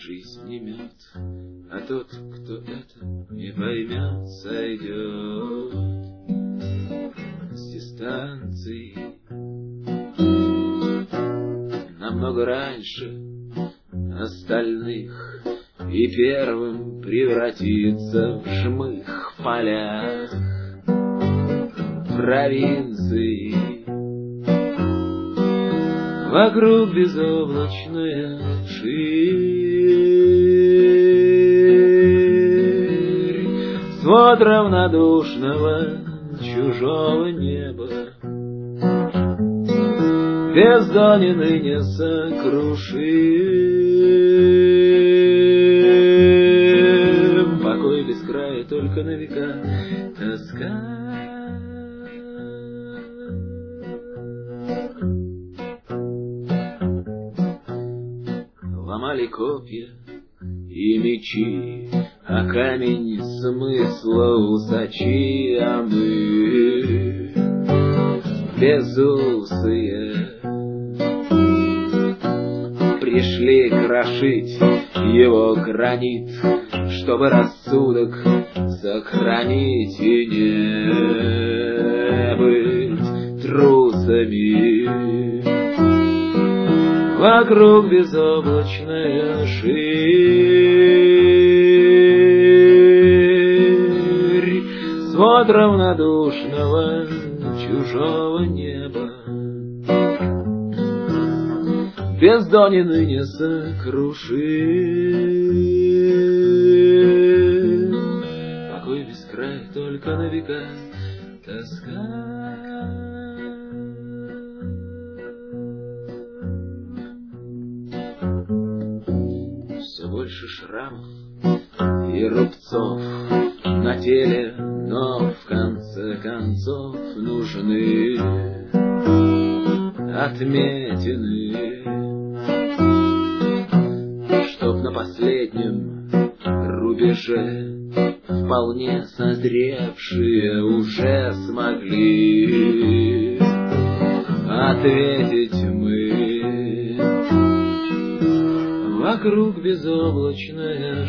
жизнь не мед, а тот, кто это не поймет, сойдет с дистанции намного раньше остальных и первым превратиться в жмых в полях провинции. Вокруг безоблачная ширь, свод равнодушного чужого неба, бездонен и несокрушим. Покой без края, только на века тоска. Ломали копья и мечи, а камень смысла усачи, а мы безусые пришли крошить его гранит, чтобы рассудок сохранить и не быть трусами. Вокруг безоблачная ширь, свод равнодушного чужого неба, бездонен и несокрушим. Покой без края, только на века тоска. Все больше шрамов и рубцов на теле, но в конце концов нужны отметины, чтоб на последнем рубеже вполне созревшие уже смогли ответить мы. Вокруг безоблачная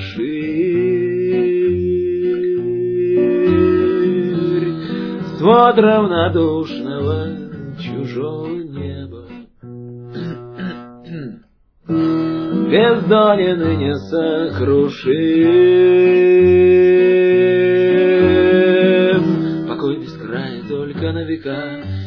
ширь, свод равнодушного чужого неба, бездонен и несокрушим. Покой без края, только на века